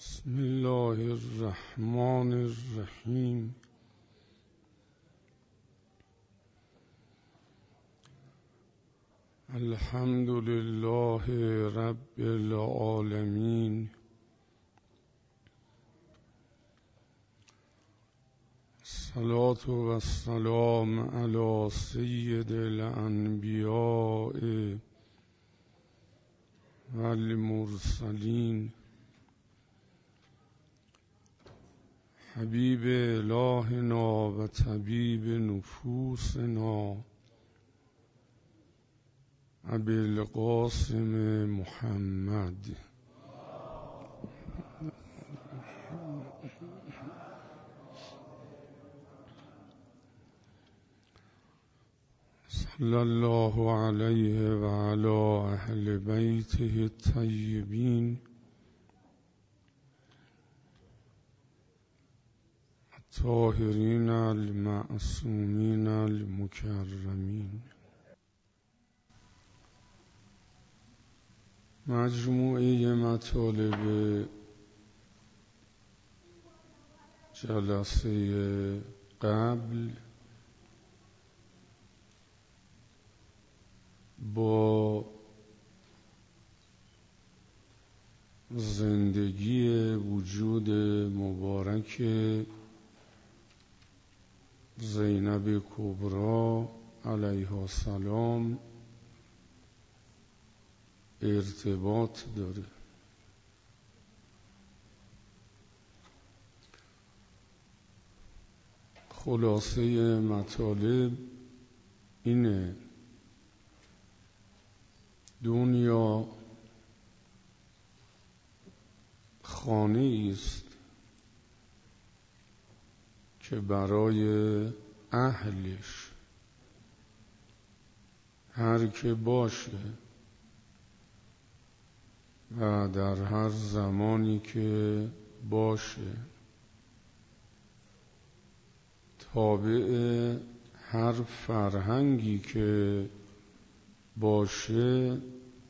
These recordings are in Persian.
بسم الله الرحمن الرحیم. الحمد لله رب العالمین. الصلاة و السلام علی سید الانبیاء و المرسلین حبیب الهنا و طبیب نفوسنا ابی القاسم محمد صلی الله علیه و علی اهل بیته الطیبین الطاهرین المعصومین المکرمین. مجموعه مطالب جلسه قبل با زندگی وجود مبارک زینب کبری علیها السلام ارتباط داره. خلاصه مطالب اینه: دنیا خانه است که برای اهلش هر که باشه و در هر زمانی که باشه تابع هر فرهنگی که باشه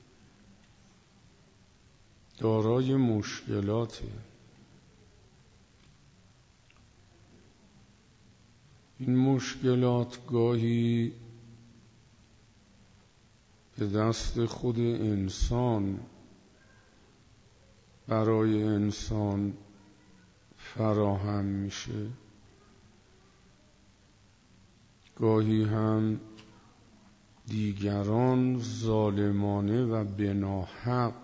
دارای مشکلاته. این مشکلات گاهی به دست خود انسان برای انسان فراهم میشه، گاهی هم دیگران ظالمانه و بناحق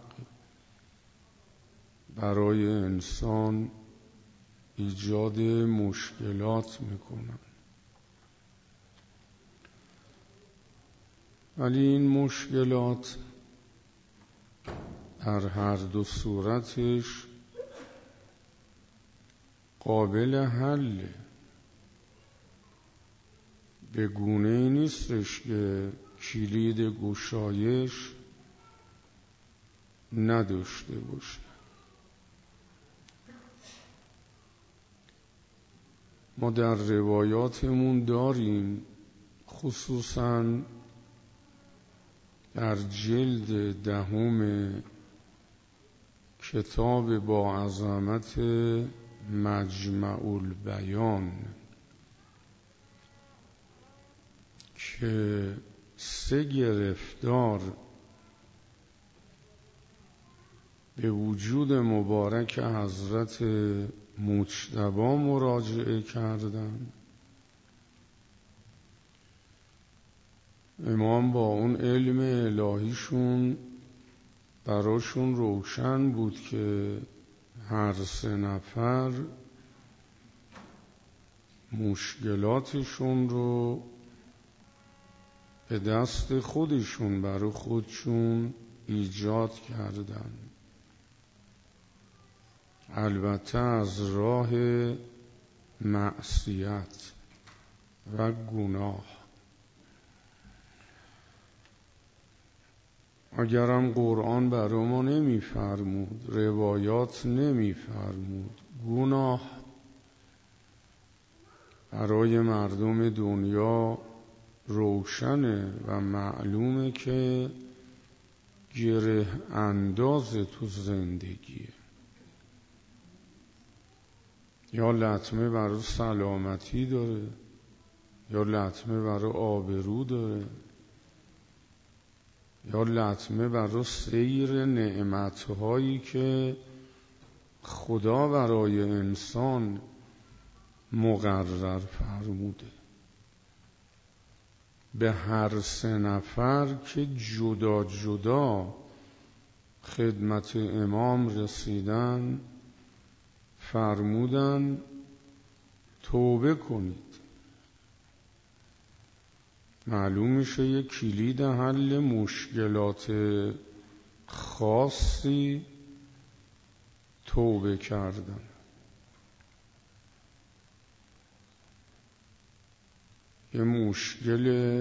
برای انسان ایجاد مشکلات میکنن. ولی این مشکلات در هر دو صورتش قابل حله. به گونه‌ای نیستش که کلید گشایش نداشته باشه. ما در روایاتمون داریم، خصوصاً در جلد 10 کتاب با عظمت مجمع البیان، که 3 گرفتار به وجود مبارک حضرت مجتبی مراجعه کردن. امام با اون علم الهیشون براشون روشن بود که هر 3 نفر مشکلاتشون رو به دست خودشون برای خودشون ایجاد کردن، البته از راه معصیت و گناه. اگرم قرآن برای ما نمی‌فرمود، روایات نمی‌فرمود، گناه برای مردم دنیا روشنه و معلومه که گره انداز تو زندگیه. یا لطمه برای سلامتی داره، یا لطمه برای آبرو داره، یا لطمه برای سیر نعمتهایی که خدا برای انسان مقرر فرموده. به هر 3 نفر که جدا جدا خدمت امام رسیدن فرمودن توبه کنید. معلوم میشه یک کلید حل مشکلات خاصی توبه کردن. یه مشکل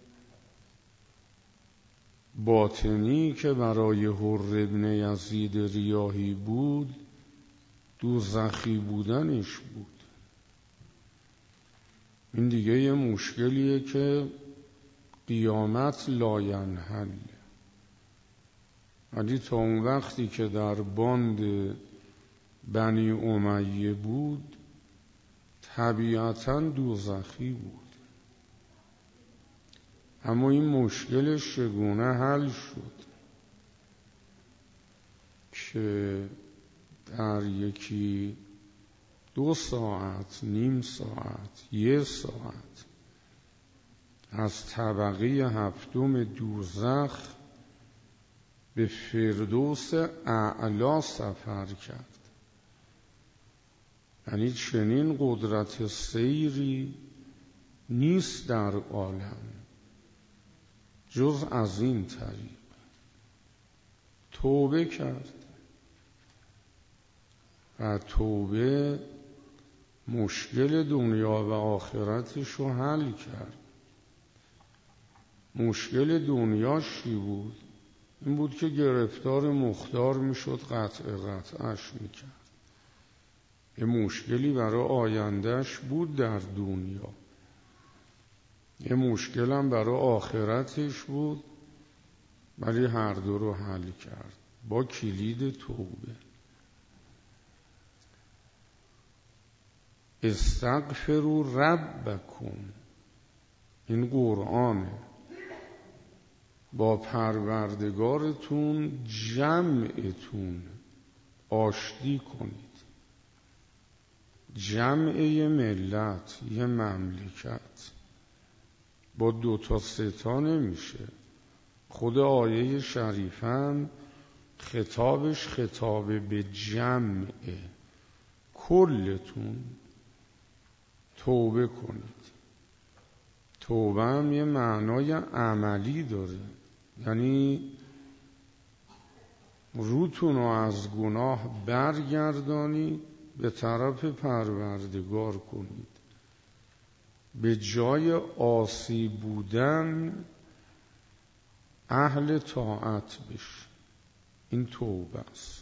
باطنی که برای حر بن یزید ریاحی بود دوزخی بودنش بود. این دیگه یه مشکلیه که قیامت لاینحل. ولی تا اون وقتی که در باند بنی امیه بود طبیعتاً دوزخی بود. اما این مشکلش چگونه حل شد که در یکی 2 ساعت، نیم ساعت، 1 ساعت از طبقه 7 دوزخ به فردوس اعلا سفر کرد. یعنی چنین قدرت سیری نیست در عالم جز از این طریق. توبه کرد و توبه مشکل دنیا و آخرتش رو حل کرد. مشکل دنیاش چی بود؟ این بود که گرفتار مختار میشد، قطعش میکرد. یه مشکلی برای آیندهش بود در دنیا، یه مشکل هم برای آخرتش بود، ولی هر دو رو حل کرد با کلید توبه. استغفروا ربکم، این قرآنه، با پروردگارتون جمعتون آشتی کنید. جمع یه ملت، یه مملکت با 2 تا 3 تا نمیشه. خود آیه شریفم خطابش خطاب به جمعه. کلتون توبه کنید. توبه هم یه معنای عملی داره، یعنی روتون رو از گناه برگردانید، به طرف پروردگار کنید، به جای عاصی بودن اهل طاعت بشید. این توبه است.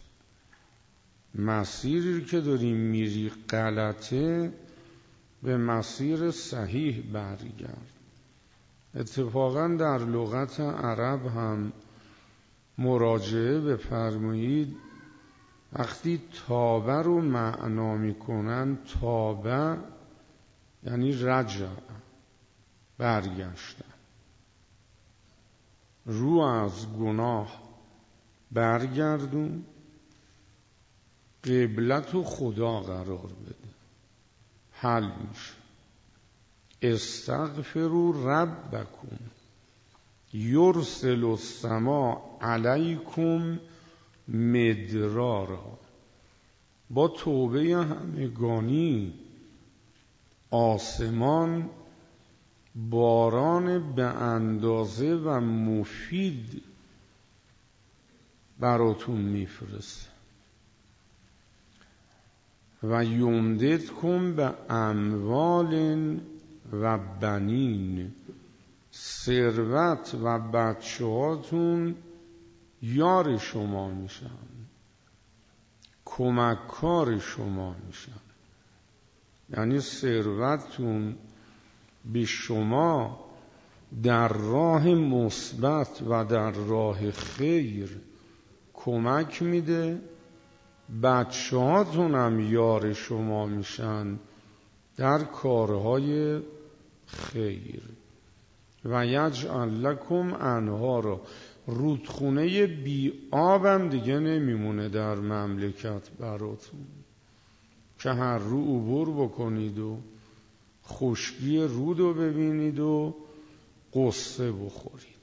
مسیری که داریم میری غلطه، به مسیر صحیح برگرد. اتفاقا در لغت عرب هم مراجعه بفرمایید، وقتی تابه رو معنا میکنن، تابه یعنی رجع، برگشتن، رو از گناه برگردون، قبلت و خدا قرار بده، حل میشه. استغفروا ربکم یرسل السماء علیکم مدرارا. با توبه همگانی آسمان باران به اندازه و مفید براتون میفرسته. و یمددکم به اموال و بنین، ثروت و بچه‌هاتون یار شما میشن، کمککار شما میشن. یعنی ثروتتون به شما در راه مثبت و در راه خیر کمک میده بچه هاتونم یار شما میشن در کارهای خیر. و یجعل لکم انهارا، رودخونه بی آبم دیگه نمیمونه در مملکت براتون که هر رو عبور بکنید و خشکی رودو ببینید و قصه بخورید.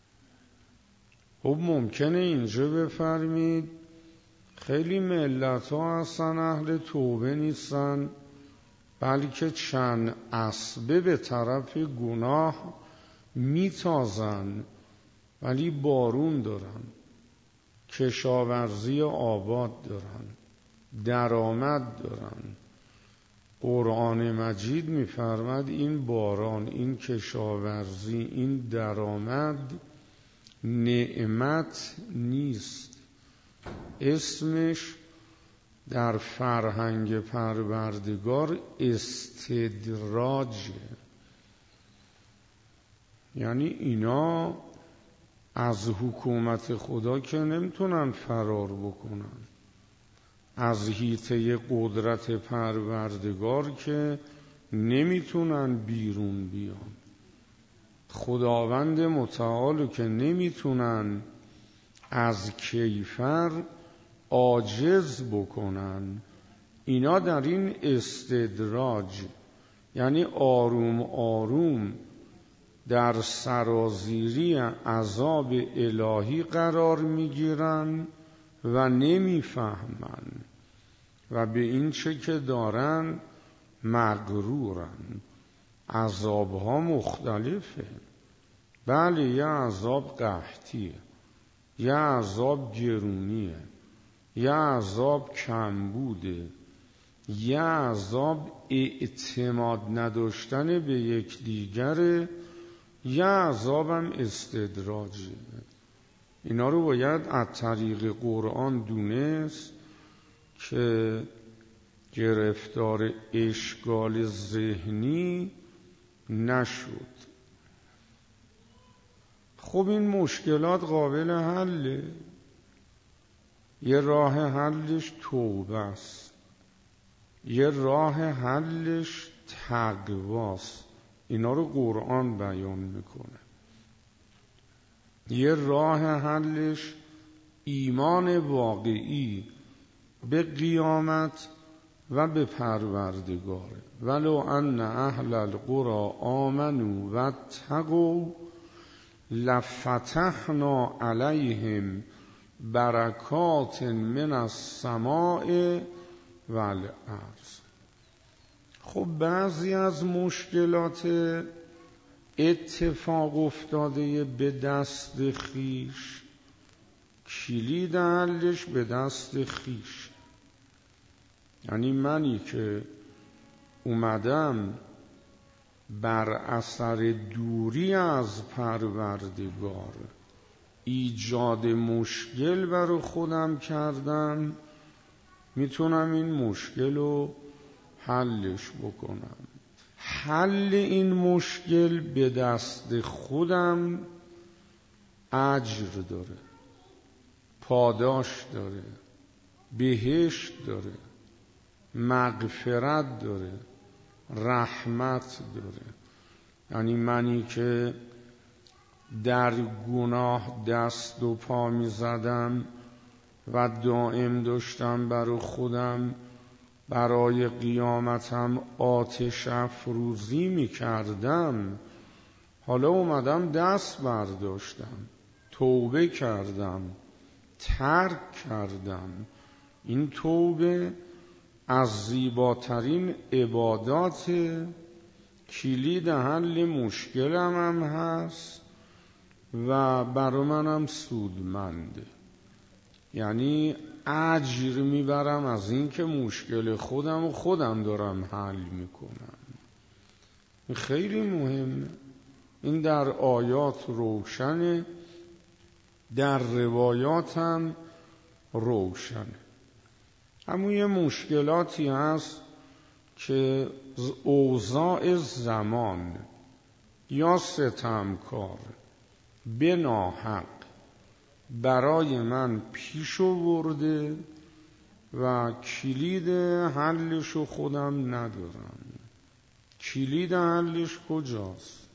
خب ممکنه اینجا بفرمید خیلی ملت ها هستن اهل توبه نیستن، بلکه چند اسبه به طرف گناه میتازن ولی بارون دارن، کشاورزی آباد دارن، درآمد دارن. قرآن مجید میفرماد این باران، این کشاورزی، این درآمد نعمت نیست، اسمش در فرهنگ پروردگار استدراجه. یعنی اینا از حکومت خدا که نمیتونن فرار بکنن، از حیطه قدرت پروردگار که نمیتونن بیرون بیان، خداوند متعال که نمیتونن از کیفر عاجز بکنن. اینا در این استدراج، یعنی آروم آروم در سرازیری عذاب الهی قرار میگیرن و نمیفهمن و به این چه که دارن مغرورن. عذابها مختلفه. بله، یه عذاب قحطیه، یه عذاب گرونیه، یه عذاب کمبوده، یه عذاب اعتماد نداشتن به یکدیگره، یه عذابم استدراجه. اینا رو باید از طریق قرآن دونست که گرفتار اشکال ذهنی نشد. خب این مشکلات قابل حله. یه راه حلش توبه است، یه راه حلش تقواست. اینا رو قرآن بیان میکنه. یه راه حلش ایمان واقعی به قیامت و به پروردگاره. ولو ان اهل القرى آمنوا واتقوا لفتحنا علیهم برکات من السماء والارض. خب بعضی از مشکلات اتفاق افتاده به دست خیش، کلید حلش به دست خیش. یعنی منی که اومدم بر اثر دوری از پروردگار ایجاد مشکل برای خودم کردم، میتونم این مشکل رو حلش بکنم. حل این مشکل به دست خودم اجر داره، پاداش داره، بهشت داره، مغفرت داره، رحمت داره. یعنی منی که در گناه دست و پا می زدم و دائم داشتم برای خودم برای قیامتم آتش افروزی می کردم، حالا اومدم دست برداشتم، توبه کردم، ترک کردم. این توبه از زیباترین عبادات، کلید حل مشکلم هم هست و برای منم سودمنده. یعنی اجر میبرم از این که مشکل خودم دارم حل میکنم. این خیلی مهمه. این در آیات روشنه، در روایات هم روشنه. اما یه مشکلاتی هست که اوضاع زمان یا ستمکار به ناحق برای من پیش آورده و کلید حلشو خودم ندارم. کلید حلش کجاست؟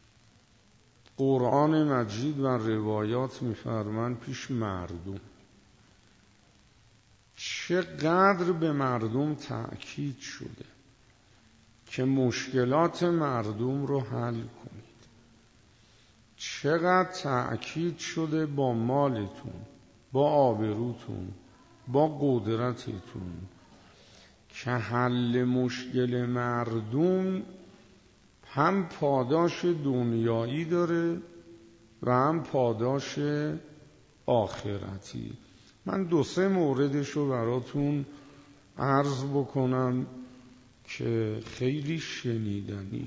قرآن مجید و روایات می‌فرمان پیش مردم. چقدر به مردم تأکید شده که مشکلات مردم رو حل کنید. چقدر تأکید شده با مالتون، با آبروتون، با قدرتتون که حل مشکل مردم هم پاداش دنیایی داره و هم پاداش آخرتی. من 2-3 موردشو براتون عرض بکنم که خیلی شنیدنی.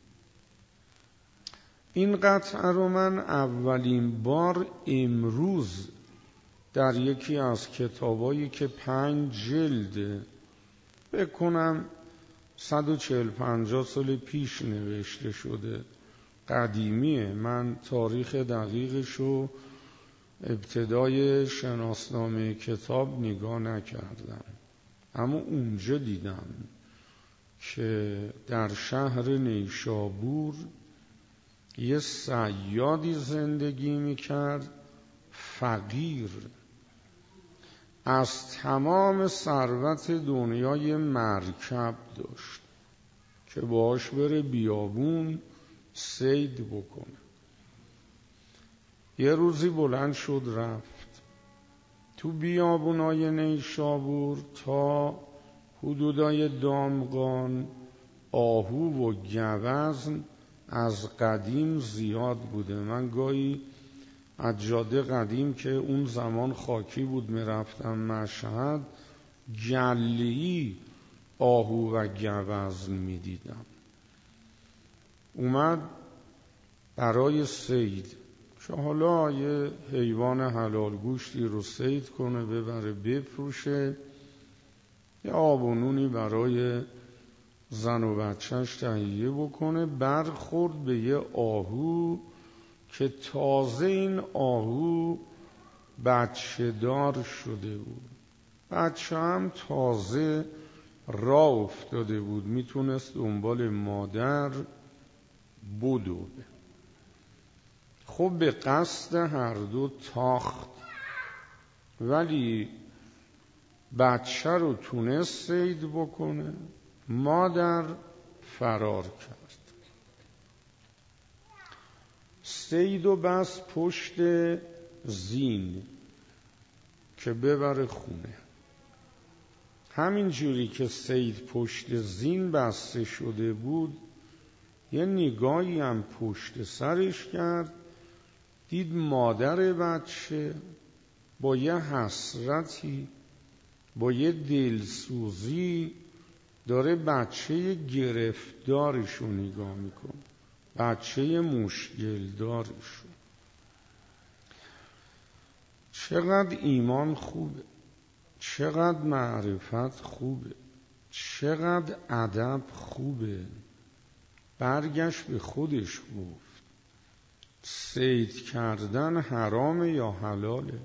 این قطعه رو من اولین بار امروز در یکی از کتابایی که 5 جلده بکنم 140-150 سال پیش نوشته شده، قدیمیه، من تاریخ دقیقشو ابتدای شناسنامه کتاب نگاه نکردم، اما اونجا دیدم که در شهر نیشابور یه صیادی زندگی میکرد، فقیر، از تمام ثروت دنیای مرکب داشت که باهاش بره بیابون صید بکنه. یه روزی بلند شد رفت تو بیابونای نیشابور تا حدودای دامغان. آهو و گوزن از قدیم زیاد بوده. من گاهی از جاده قدیم که اون زمان خاکی بود میرفتم مشهد، گله‌ای آهو و گوزن میدیدم. اومد برای صید که حالا یه حیوان حلال گوشتی رو صید کنه ببره بفروشه، یه آب و نونی برای زن و بچهش تهیه بکنه. برخورد به یه آهو که تازه این آهو بچه دار شده بود، بچه هم تازه راه افتاده بود، میتونست دنبال مادر بدوه. خب به قصد هر دو تاخت، ولی بچه رو تونست صید بکنه، مادر فرار کرد. صید و بس پشت زین که ببره خونه. همین جوری که صید پشت زین بسته شده بود، یه نگاهی هم پشت سرش کرد، دید مادر بچه با یه حسرتی، با یه دلسوزی داره بچه گرفتارشو نگاه میکنه، بچه مشکل دارشو. چقدر ایمان خوبه، چقدر معرفت خوبه، چقدر ادب خوبه. برگشت به خودش گفت صید کردن حرامه یا حلاله؟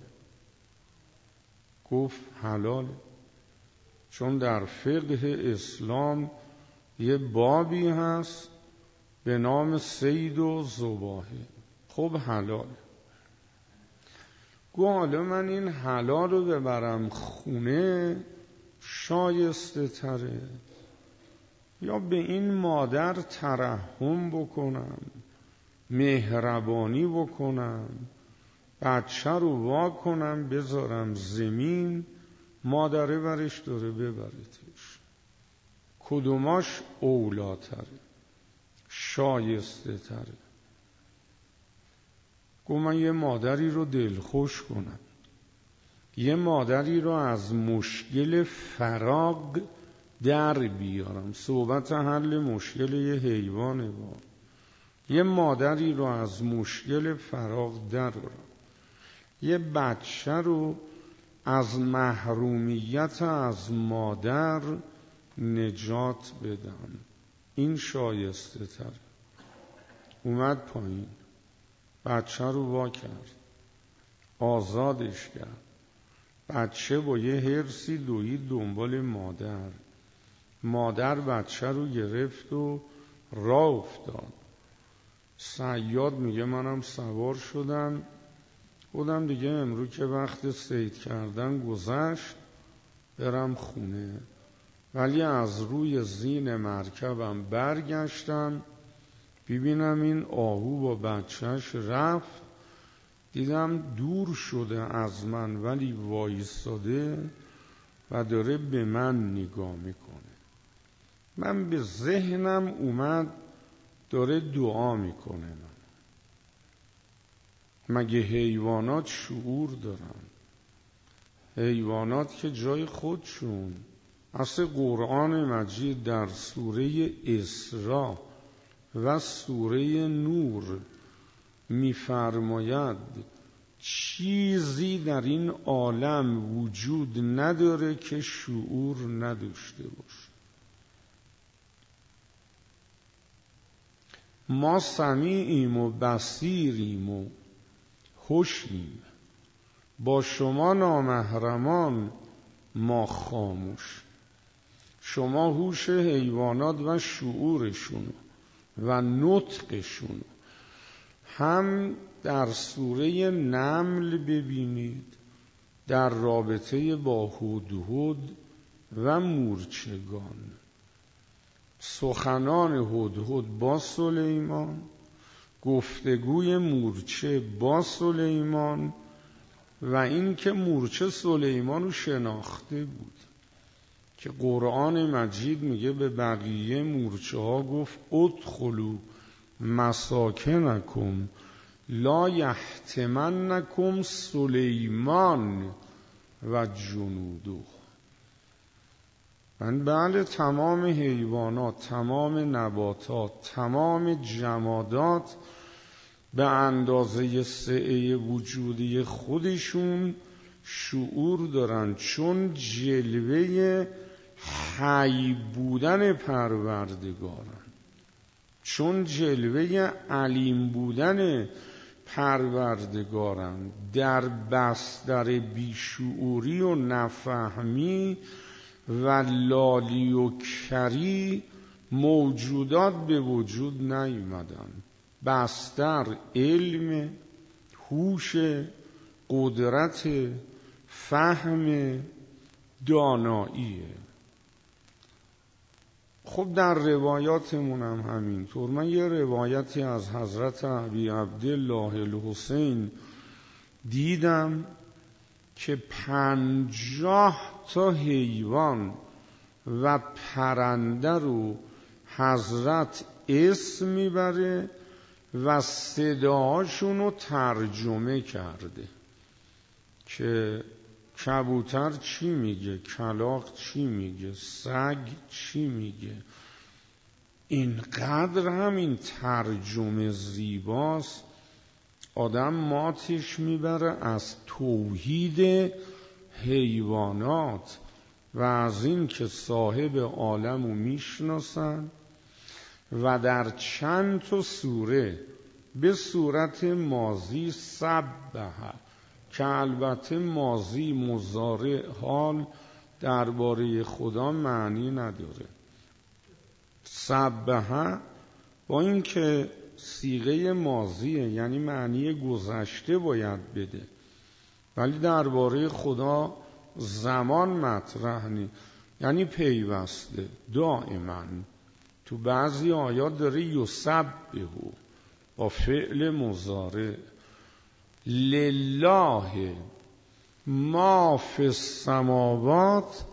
گفت حلاله، چون در فقه اسلام یه بابی هست به نام صید و ذباحه. خب حلاله. گفت حالا من این حلال رو ببرم خونه شایسته تره، یا به این مادر ترحم بکنم، مهربانی بکنم، بچه رو وا کنم بذارم زمین، مادره برش داره ببرتش، کدوماش اولاتره، شایسته تره؟ گفت من یه مادری رو دلخوش کنم، یه مادری رو از مشکل فراق در بیارم. صحبت حل مشکل یه حیوانه با یه مادری رو از مشکل فراق درارم، یه بچه رو از محرومیت از مادر نجات بدم، این شایسته تر. اومد پایین، بچه رو وا کرد، آزادش کرد، بچه با یه حرصی دوید دنبال مادر بچه رو گرفت و راه افتاد. صیاد میگه منم سوار شدم، خودم دیگه امروز که وقت صید کردن گذشت برم خونه. ولی از روی زین مرکبم برگشتم ببینم این آهو با بچهش رفت، دیدم دور شده از من ولی وایستاده و داره به من نگاه میکنه. من به ذهنم اومد داره دعا میکنه. مگه حیوانات شعور دارن؟ حیوانات که جای خودشون. اصل قرآن مجید در سوره اسراء و سوره نور میفرماید چیزی در این عالم وجود نداره که شعور نداشته باشه. ما سمیعیم و بصیریم و هوشیم، با شما نامحرمان ما خاموش. شما هوش حیوانات و شعورشون و نطقشون هم در سوره نمل ببینید در رابطه با هدهد و مورچگان. سخنان هدهد با سلیمان، گفتگوی مورچه با سلیمان و این که مورچه سلیمان رو شناخته بود که قرآن مجید میگه به بقیه مورچه ها گفت ادخلوا مساکنکم لا یحطمنکم سلیمان و جنوده. من بله تمام حیوانات، تمام نباتات، تمام جمادات به اندازه سعه وجودی خودشون شعور دارن، چون جلوه حی بودن پروردگارن، چون جلوه علیم بودن پروردگارن. در بستر بیشعوری و نفهمی و لالی و کری موجودات به وجود نیومدن. بستر علم، هوش، قدرت، فهم، داناییه. خب در روایاتمون هم همینطور. من یه روایتی از حضرت ابی عبدالله الحسین دیدم که 50 تا حیوان و پرنده رو حضرت اسم میبره و صداهاشون رو ترجمه کرده که کبوتر چی میگه، کلاغ چی میگه، سگ چی میگه. اینقدر همین ترجمه زیباست آدم ماتش میبره از توحید حیوانات و از این که صاحب عالم رو میشناسن و در چند تا سوره به صورت ماضی سبح که البته ماضی مضارع حال درباره خدا معنی نداره. سبح با این که صیغه ماضیه یعنی معنی گذشته باید بده، ولی درباره خدا زمان مطرح نیست، یعنی پیوسته دائما. تو بعضی آیات داره یسبحو با فعل مضارع. لله ما فی السماوات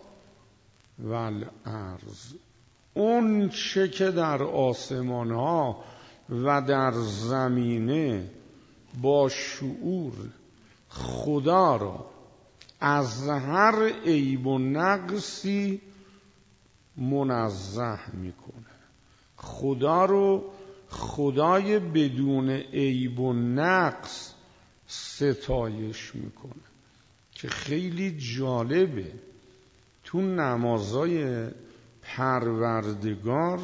والارض، اون چه که در آسمان ها و در زمینه با شعور خدا را از هر عیب و نقصی منزه میکنه. خدا رو خدای بدون عیب و نقص ستایش میکنه که خیلی جالبه. تو نمازای پروردگار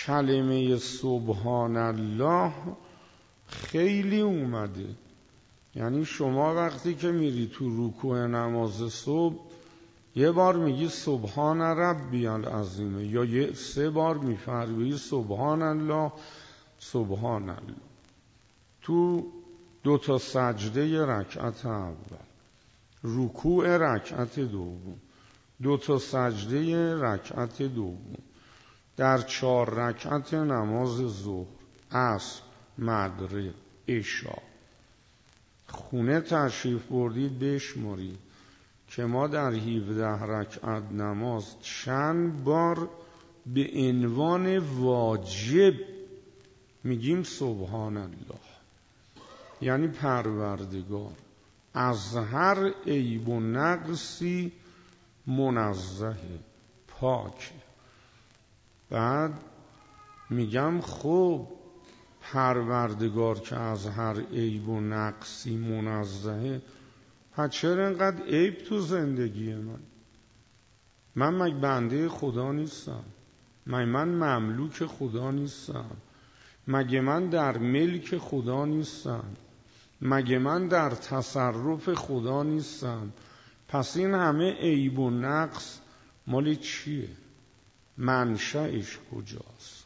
کلمه سبحان الله خیلی اومده. یعنی شما وقتی که میری تو رکوع نماز صبح یه بار میگی سبحان ربی العظیم، یا 3 بار میفرمایی سبحان الله سبحان الله. تو 2 سجده رکعت اول، رکوع رکعت دوم، 2 سجده رکعت دوم، در 4 رکعت نماز ظهر، عصر، مغرب، عشا، خونه تشریف بردید بشمارید که ما در 17 رکعت نماز چند بار به عنوان واجب میگیم سبحان الله. یعنی پروردگار از هر عیب و نقصی منزه، پاک. بعد میگم خب پروردگار که از هر عیب و نقصی منزه، پس چرا اینقدر عیب تو زندگی من مگه بنده خدا نیستم؟ مگه من مملوک خدا نیستم؟ مگه من در ملک خدا نیستم؟ مگه من در تصرف خدا نیستم؟ پس این همه عیب و نقص مال چیه؟ منشأش کجاست؟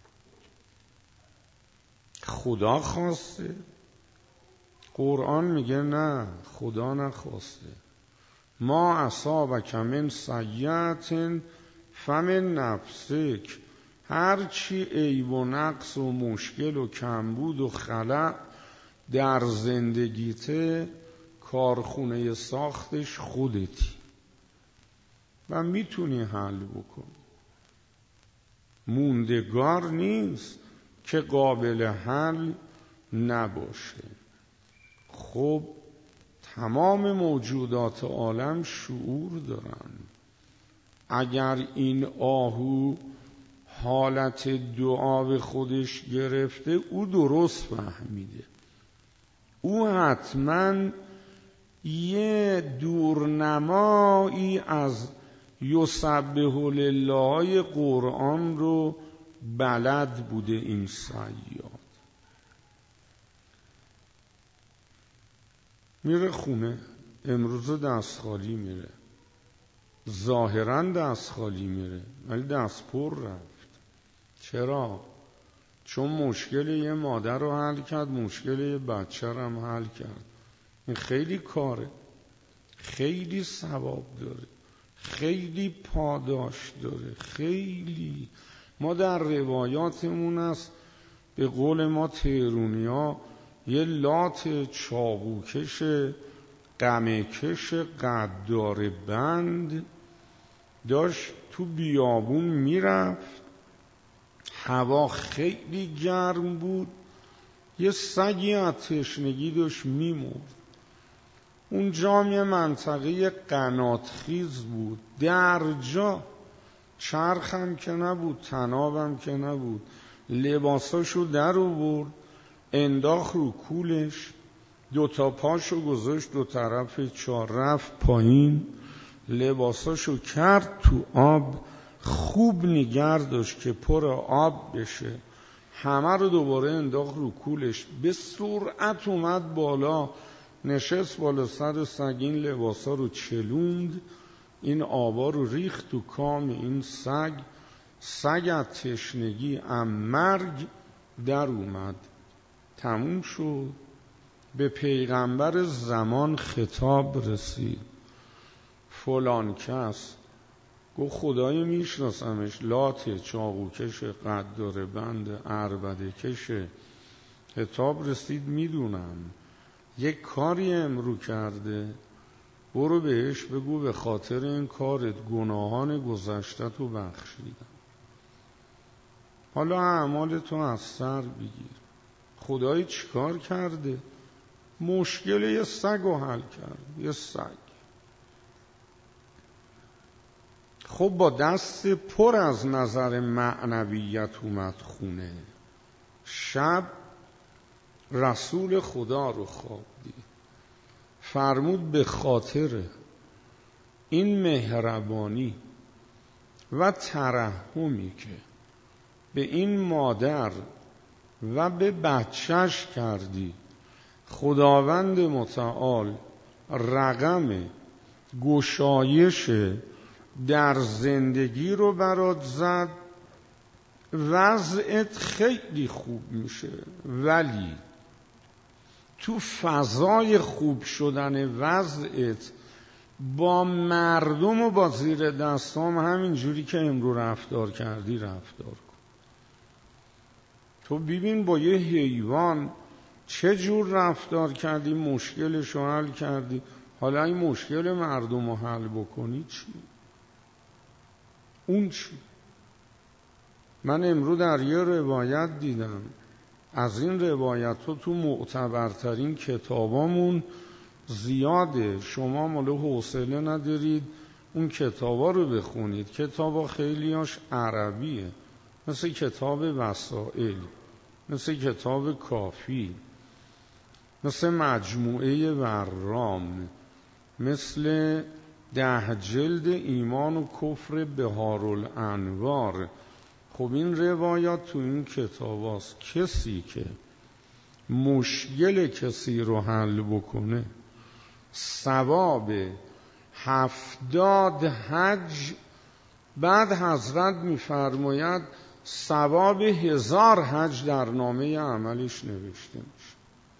خدا خواسته؟ قرآن میگه نه، خدا نخواسته. ما اصابک من سیئة فمن نفسک، هرچی عیب و نقص و مشکل و کمبود و خلأ در زندگیته، کارخونه ساختش خودتی و میتونی حل بکنی. موندگار نیست که قابل حل نباشه. خب تمام موجودات عالم شعور دارن. اگر این آهو حالت دعا به خودش گرفته، او درست فهمیده. او حتما یه دورنمایی از یسبح لله قرآن رو بلد بوده. این صیاد میره خونه، امروز دست خالی میره، ظاهرا دست خالی میره ولی دست پر رفت. چرا؟ چون مشکل یه مادر رو حل کرد، مشکل یه بچه رو هم حل کرد. این خیلی کاره، خیلی ثواب داره، خیلی پاداش داره. خیلی ما در روایاتمون است، به قول ما تهرونیا، یه لات چاقوکش قمه‌کش قدار بند داشت تو بیابون میرفت، هوا خیلی گرم بود، یه سگی از تشنگی داشت میمرد. اونجا یه منطقه قناتخیز بود، در جا چرخم که نبود، تنابم که نبود. لباساشو در آورد، انداخت رو کولش، 2 پاشو گذاشت 2 طرف چاه، رفت پایین، لباساشو کرد تو آب، خوب نگه داشت که پر آب بشه، همه رو دوباره انداخت رو کولش، به سرعت اومد بالا، نشست بالا سر سگ، این لباسا رو چلوند، این آبا رو ریخت تو کام این سگ. سگ از تشنگی مرگ در اومد. تموم شد. به پیغمبر زمان خطاب رسید. فلان کس گفت خدای میشناسمش، لات، چاقوکش، قدار بند، عربده کشه. خطاب رسید میدونم یک کاری امرو کرده، برو بهش بگو به خاطر این کارت گناهان گذشته تو بخشیدم، حالا اعمالتو از سر بگیر. خدای چیکار کرده؟ مشکل یه سگ رو حل کرد. یه سگ خب با دست پر از نظر معنویت اومد خونه. شب رسول خدا رو خواب دید، فرمود به خاطر این مهربانی و ترحمی که به این مادر و به بچهش کردی، خداوند متعال رقم گشایش در زندگی رو برات زد، وضعت خیلی خوب میشه، ولی تو فضای خوب شدن وضعت با مردم و با زیر دستام همین جوری که امرو رفتار کردی رفتار کن. تو ببین با یه حیوان چه جور رفتار کردی، مشکلش رو حل کردی، حالا این مشکل مردم رو حل بکنی چی؟ اون چی؟ من امروز در یه روایت دیدم، از این روایت ها تو معتبرترین کتابامون زیاده، شما ماله حوصله ندارید اون کتابا رو بخونید، کتابا خیلیاش عربیه، مثل کتاب وسائل، مثل کتاب کافی، مثل مجموعه ورام، مثل 10 جلد ایمان و کفر بهارالانوار. خب این روایات تو این کتاب هست. کسی که مشکل کسی رو حل بکنه ثواب 70 حج، بعد حضرت میفرماید ثواب 1000 حج در نامه عملش نوشته میشه.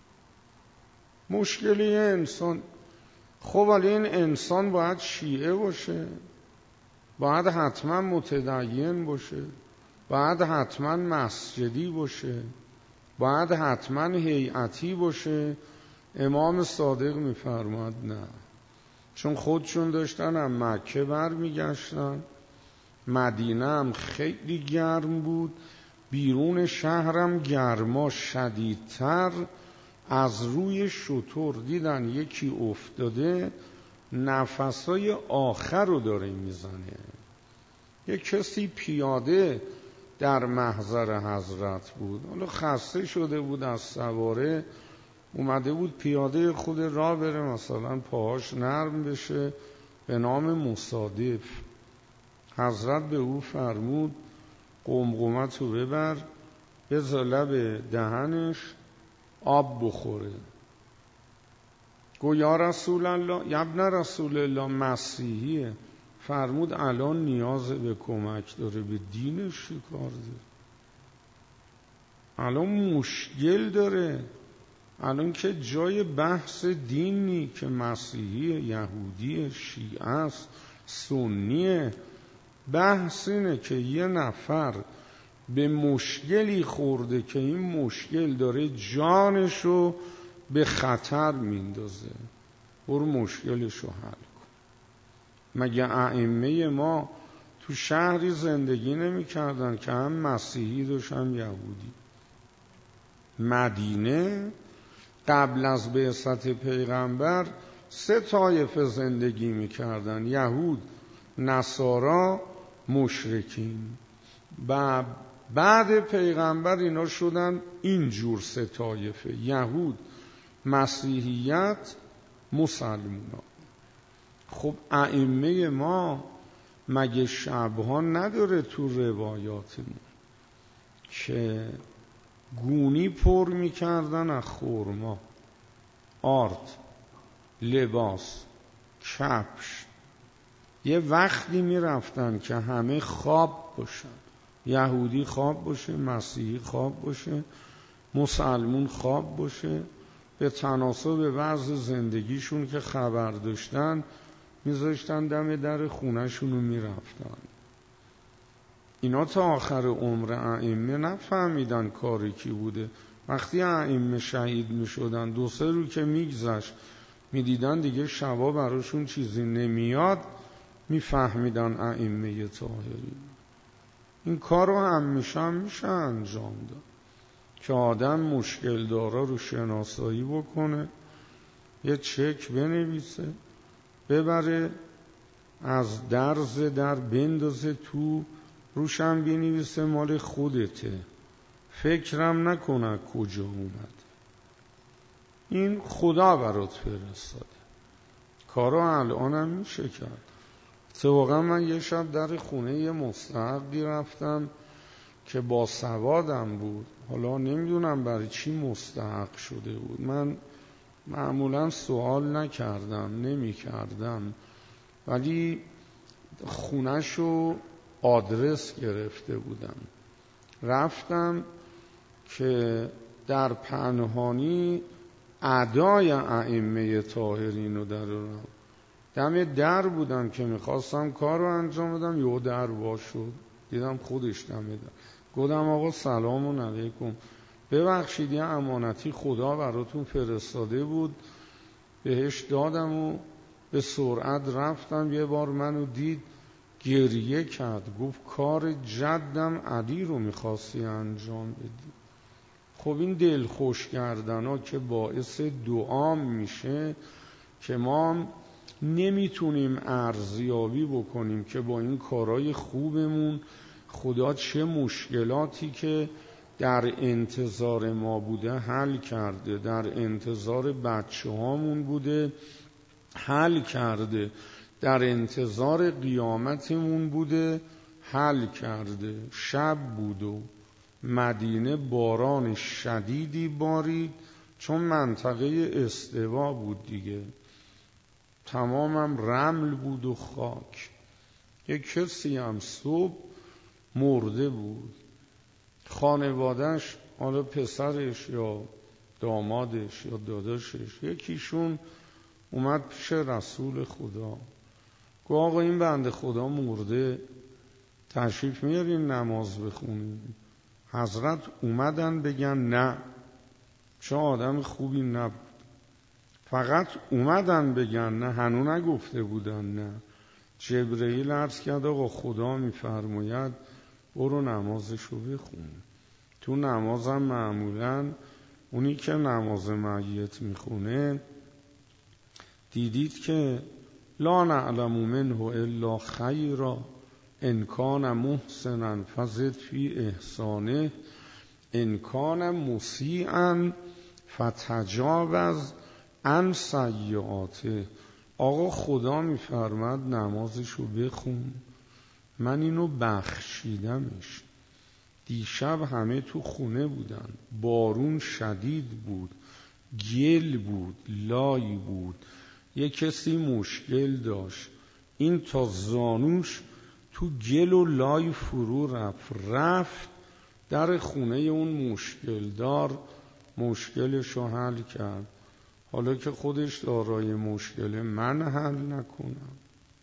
مشکلی انسان، خب ولی این انسان باید شیعه باشه، باید حتما متدین باشه، باید حتما مسجدی باشه، باید حتما هیئتی باشه؟ امام صادق میفرماد نه، چون خودشون داشتن هم مکه برمیگشتن، مدینه هم خیلی گرم بود، بیرون شهرم گرما شدیدتر، از روی شتر دیدن یکی افتاده نفسای آخر رو داره میزنه. یک کسی پیاده در محضر حضرت بود، حالا خسته شده بود از سواره، اومده بود پیاده خود راه بره، مثلا پاهاش نرم بشه، به نام مصادف. حضرت به او فرمود قمقمت رو ببر، بذار لب دهنش آب بخوره. گو یا رسول الله، یا ابن رسول الله، مسیحیه. فرمود الان نیاز به کمک داره، به دینش چی کار داره؟ الان مشکل داره، الان که جای بحث دینی که مسیحی، یهودی، شیعه است، سنیه. بحث اینه که یه نفر به مشکلی خورده که این مشکل داره جانشو به خطر میندازه، برو مشکلشو حل کن. مگه ائمه ما تو شهری زندگی نمی کردن که هم مسیحی داشت هم یهودی؟ مدینه قبل از بعثت پیغمبر 3 طایفه زندگی می کردن، یهود، نصارا، مشرکین. و بعد پیغمبر اینا شدن اینجور 3 طایفه، یهود، مسیحیت، مسلمان. خب ائمه ما مگه شبها نداره تو روایاتمون که گونی پر میکردن از خرما، آرد، لباس، کفش، یه وقتی میرفتن که همه خواب باشن، یهودی خواب باشه، مسیحی خواب باشه، مسلمون خواب باشه، به تناسب وضع زندگیشون که خبر داشتن میذاشتن دم در خونهشون رو میرفتن. اینا تا آخر عمر ائمه نفهمیدن کاری کی بوده. وقتی ائمه شهید میشدن 2-3 روز که میگذشت میدیدن دیگه شبا براشون چیزی نمیاد، میفهمیدن ائمه طاهری. این کار رو همیشه میشه انجام داد که آدم مشکل دارا رو شناسایی بکنه، یه چک بنویسه، ببره از در بندازه تو، روشم بنویسه مال خودته، فکرم نکنه کجا اومد، این خدا برات فرستاده. کارا الانم میشه کرد. اتفاقا من یه شب در خونه یه مستحقی رفتم که با سوادم بود، حالا نمیدونم برای چی مستحق شده بود، من معمولا سوال نمی کردم، ولی خونه‌شو آدرس گرفته بودم. رفتم که در پنهانی ادای ائمه طاهرین رو درارم. دم در بودم که میخواستم کار رو انجام بدم، یهو در باز شد، دیدم خودش دم در. گفتم آقا سلام علیکم، ببخشید یه امانتی خدا براتون فرستاده بود، بهش دادم و به سرعت رفتم. یه بار منو دید گریه کرد، گفت کار جدم علی رو میخواستی انجام بدی. خب این دل خوش کردن ها که باعث دعا میشه که ما نمیتونیم ارزیابی بکنیم که با این کارهای خوبمون خدا چه مشکلاتی که در انتظار ما بوده حل کرده، در انتظار بچه هامون بوده حل کرده، در انتظار قیامتمون بوده حل کرده. شب بود و مدینه باران شدیدی بارید، چون منطقه استوا بود دیگه، تمامم رمل بود و خاک. یک کسی هم صبح مرده بود، خانواده‌اش، حالا پسرش یا دامادش یا داداشش، یکیشون اومد پیش رسول خدا، گفت آقا این بنده خدا مرده، تشریف میارین نماز بخونیم؟ حضرت اومدن بگن نه، چون آدم خوبی نبود. فقط اومدن بگن نه، هنو نگفته بودن نه. جبرئیل عرض کرد آقا خدا میفرماید برو نمازشو بخون. تو نمازم معمولا اونی که نماز میت میخونه دیدید که لا نعلم منه الا خیرا ان کان محسنا فزد فی احسانه ان کان مسیئا فتجاوز عن سیئاته. آقا خدا میفرماد نمازشو بخون، من اینو بخشیدمش. دیشب همه تو خونه بودن، بارون شدید بود، گل بود، لای بود، یه کسی مشکل داشت، این تا زانوش تو گل و لای فرو رفت در خونه اون مشکل دار مشکلشو حل کرد. حالا که خودش دارای مشکله، من حل نکنم؟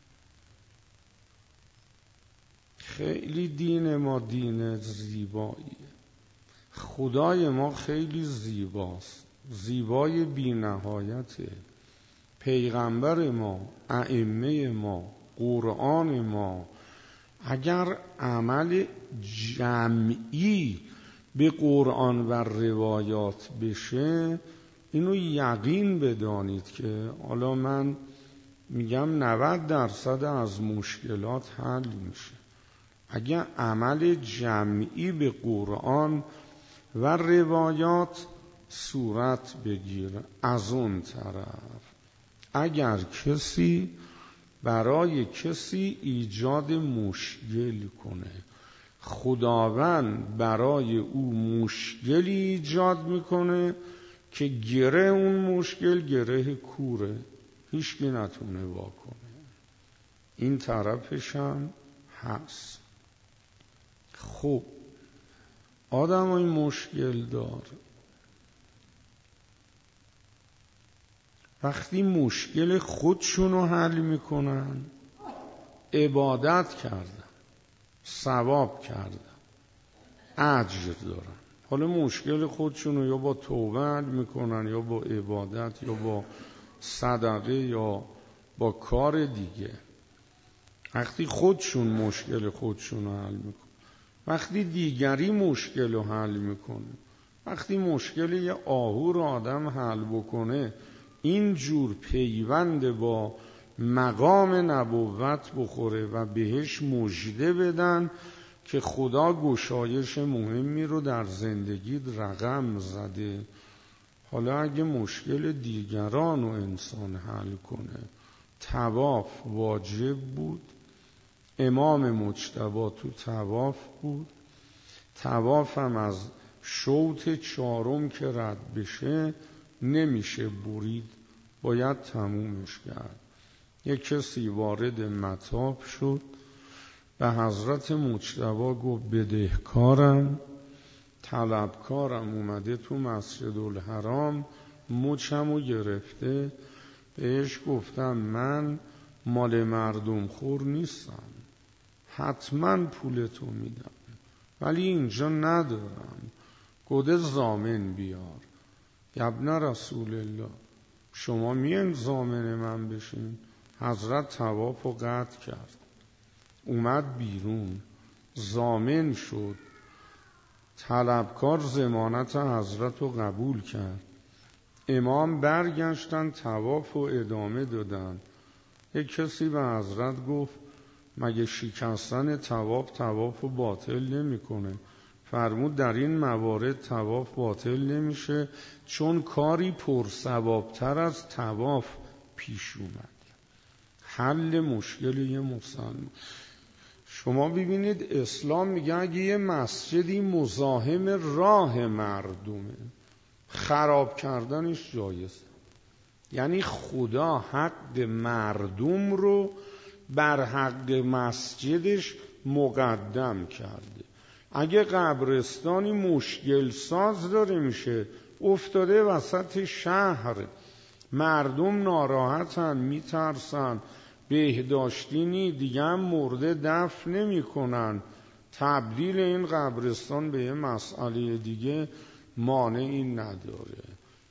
خیلی دین ما دین زیباییه، خدای ما خیلی زیباست، زیبای بی نهایته. پیغمبر ما، ائمه ما، قرآن ما، اگر عمل جمعی به قرآن و روایات بشه، اینو یقین بدانید که حالا من میگم 90% از مشکلات حل میشه اگر عمل جمعی به قرآن و روایات صورت بگیره. از اون طرف اگر کسی برای کسی ایجاد مشکل کنه، خداوند برای او مشکلی ایجاد میکنه که گره اون مشکل گره کوره، هیچکی نتونه واکنه. این طرفش هم هست. خب آدم های مشکل دار وقتی مشکل خودشونو حل میکنن، عبادت کردن، ثواب کردن، اجر دارن. حالا مشکل خودشونو یا با توبه حل میکنن، یا با عبادت، یا با صدقه، یا با کار دیگه. وقتی خودشون مشکل خودشونو حل میکنن، وقتی دیگری مشکل رو حل میکنه، وقتی مشکل یه آهو رو آدم حل بکنه، اینجور پیوند با مقام نبوت بخوره و بهش مژده بدن که خدا گشایش مهمی رو در زندگی رقم زده. حالا اگه مشکل دیگران رو انسان حل کنه، طواف واجب بود، امام مجتبی تو طواف بود، طواف هم از شوط 4 که رد بشه نمیشه برید، باید تمومش کرد. یک کسی وارد مطاف شد، به حضرت مجتبی گفت بدهکارم، طلبکارم، اومده تو مسجد الحرام مچمو گرفته. بهش گفتم من مال مردم خور نیستم، حتما پولتو میدم، ولی اینجا ندارم، گفته ضامن بیار. ابن رسول الله، شما میان ضامن من بشین؟ حضرت طوافو قطع کرد، اومد بیرون، ضامن شد. طلبکار ضمانت حضرت رو قبول کرد. امام برگشتن طواف و ادامه دادن. یک کسی به حضرت گفت مگه شکستن طواف رو باطل نمیکنه؟ فرمود در این موارد طواف باطل نمیشه، چون کاری پرثوابتر از طواف پیش اومد. حل مشکل یه مسلمان. شما ببینید اسلام میگه اگه یه مسجدی مزاحم راه مردمه خراب کردنش جایزه. یعنی خدا حق مردم رو بر حق مسجدش مقدم کرده. اگه قبرستانی مشکل ساز داره میشه، افتاده وسط شهر، مردم ناراحتن، میترسن، بهداشتینی دیگه هم مرده دفن نمی کنن، تبدیل این قبرستان به یه مسئله دیگه مانعی نداره.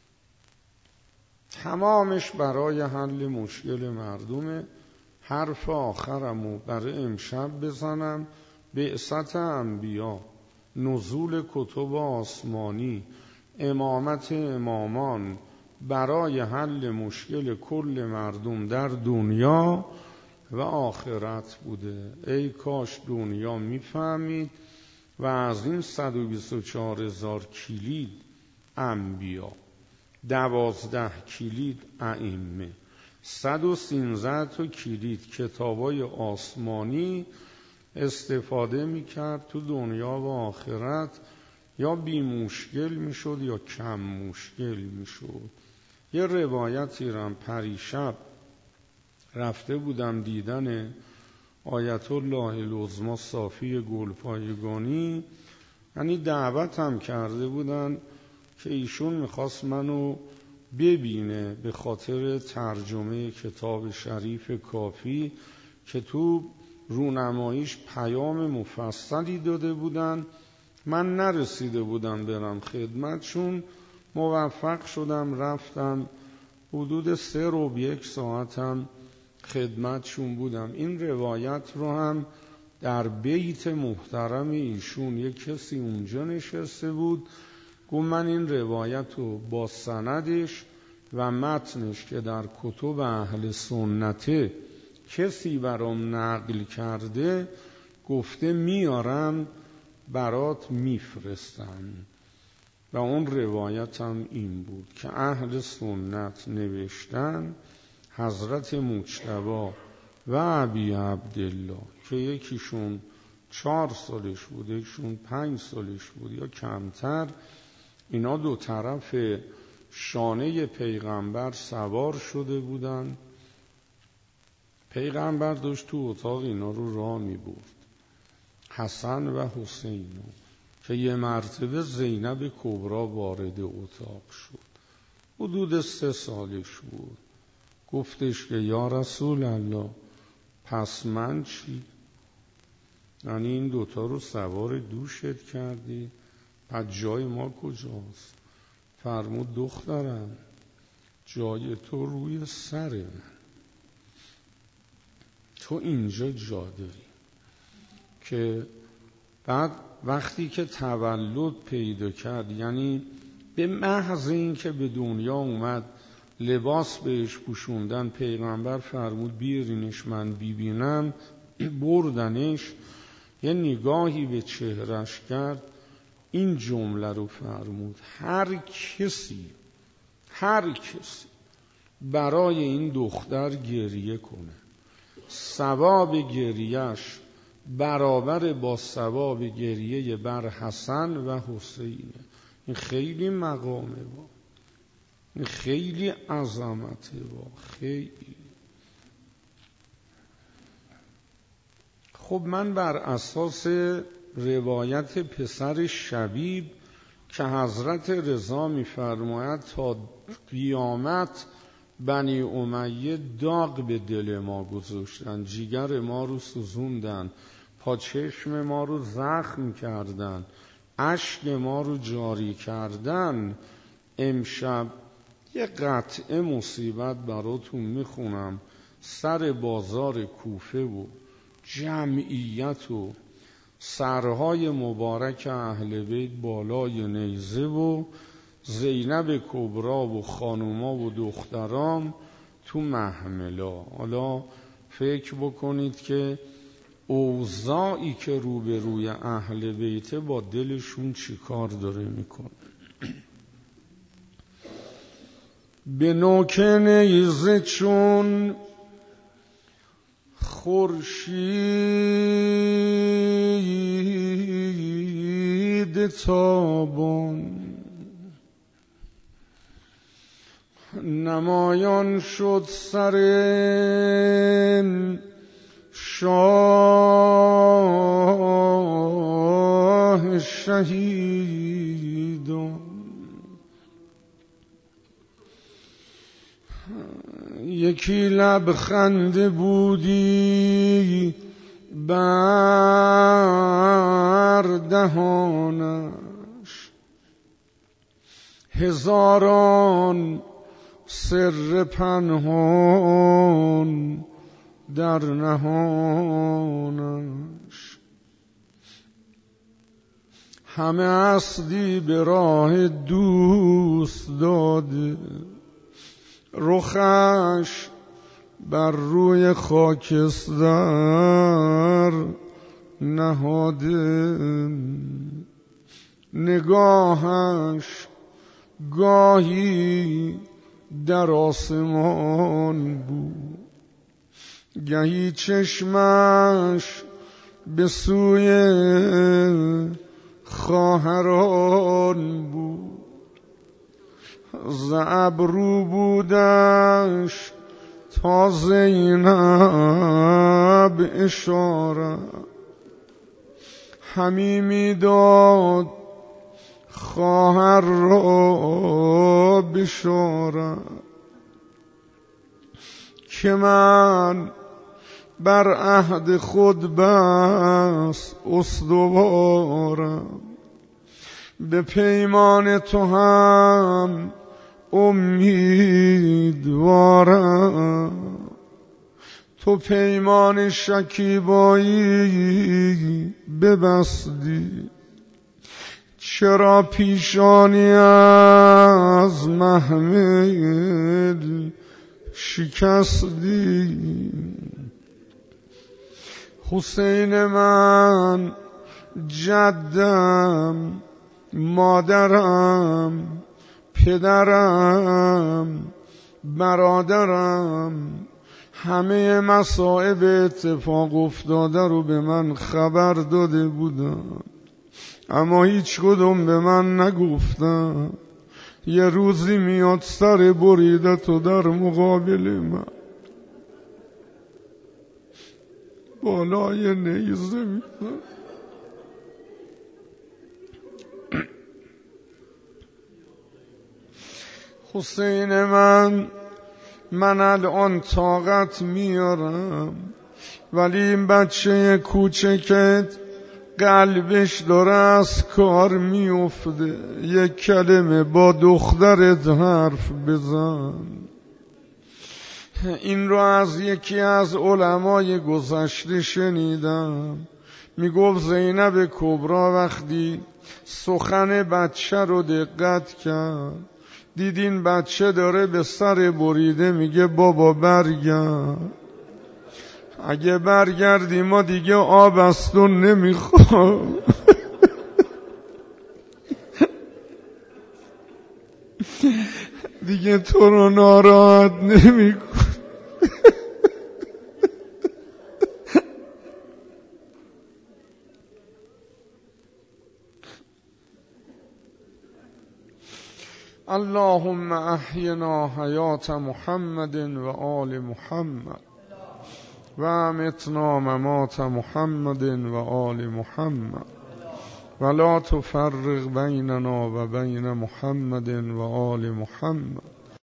تمامش برای حل مشکل مردمه. حرف آخرمو برای امشب بزنم. بعثت انبیا، نزول کتب آسمانی، امامت امامان برای حل مشکل کل مردم در دنیا و آخرت بوده. ای کاش دنیا میفهمید و از این 124,000 کلید انبیا، 12 کلید ائمه، 113 تا کلید کتابای آسمانی استفاده میکرد تو دنیا و آخرت، یا بی مشکل میشد یا کم مشکل میشد. یه روایتی رم پریشب رفته بودم دیدن آیت الله العظمی صافی گلپایگانی، یعنی دعوت هم کرده بودن که ایشون میخواست منو ببینه به خاطر ترجمه کتاب شریف کافی که تو رونماییش پیام مفصلی داده بودن. من نرسیده بودم برم خدمتشون، موفق شدم رفتم، حدود 3 ساعتم خدمتشون بودم. این روایت رو هم در بیت محترم ایشون یک کسی اونجا نشسته بود، گفت من این روایت رو با سندش و متنش که در کتب اهل سنته کسی برام نقل کرده گفته میارم برات میفرستم. و اون روایت هم این بود که اهل سنت نوشتن حضرت مجتبی و ابی عبدالله که یکیشون 4 سالش بود، یکیشون 5 سالش بود یا کمتر، اینا دو طرف شانه پیغمبر سوار شده بودن. پیغمبر داشت تو اتاق اینا رو راه می برد، حسن و حسین، که یه مرتبه زینب کبرا وارد اتاق شد، حدود 3 سالش بود. گفتش که یا رسول الله پس من چی؟ یعنی این دوتا رو سوار دوشت کردی، پس جای ما کجاست؟ فرمود دخترم جای تو روی سر من، تو اینجا جا داری. که بعد وقتی که تولد پیدا کرد، یعنی به محض این که به دنیا اومد لباس بهش پوشوندن، پیغمبر فرمود بیارینش من ببینم. بردنش، یه نگاهی به چهرش کرد، این جمله رو فرمود هر کسی برای این دختر گریه کنه، ثواب گریهش برابر با ثواب گریه بر حسن و حسینه. این خیلی مقامه با. خیلی عظمته خیلی. خب من بر اساس روایت پسر شبیب که حضرت رضا می‌فرماید تا قیامت بنی امیه داغ به دل ما گذاشتن، جیگر ما رو سوزوندن، پاچشم ما رو زخم کردن، اشک ما رو جاری کردن. امشب یه قطعه مصیبت براتون میخونم. سر بازار کوفه و جمعیت و سرهای مبارک اهل بیت بالای نیزه و زینب کبرا و خانوما و دختران تو محملا. حالا فکر بکنید که اوضاعی که روبروی اهل بیت با دلشون چی کار داره میکنه. به نوک نیزه چون خورشید تابان نمایان شد سر شاه شهیدان. یکی لبخند بودی بر دهانش، هزاران سر پنهان در نهانش. همه اسدی به راه دوست داده، رخش بر روی خاکستر نهاده، نگاهش گاهی در آسمان بود، گهی چشمش به سوی خواهران بود. ز ابرو بودش تا زینب اشاره، همی میداد خواهر را بشاره، که من بر عهد خود بس استوارم، به پیمان تو هم امیدوارم. تو پیمان شکیبایی ببستی، چرا پیشانی از محمل شکستی؟ حسین من جدم، مادرم، پدرم، برادرم، همه مصائب اتفاق افتاده رو به من خبر داده بودن، اما هیچ کدوم به من نگفتن. یه روزی میاد سر بریده تو در مقابل من بالای نیزه میزن. حسین من الان طاقت میارم، ولی این بچه کوچکت قلبش داره از کار میفته، یک کلمه با دخترت حرف بزن. این رو از یکی از علمای گذشته شنیدم، میگفت زینب کبرا وقتی سخن بچه رو دقت کرد، دیدین بچه داره به سر بریده میگه بابا برگرد، اگه برگردی ما دیگه آب از تو نمیخوام. دیگه تو رو ناراحت نمیکنم. اللهم احینا حیات محمد و آل محمد و امتنا ممات محمد و آل محمد ولا تفرق بیننا و بین محمد و آل محمد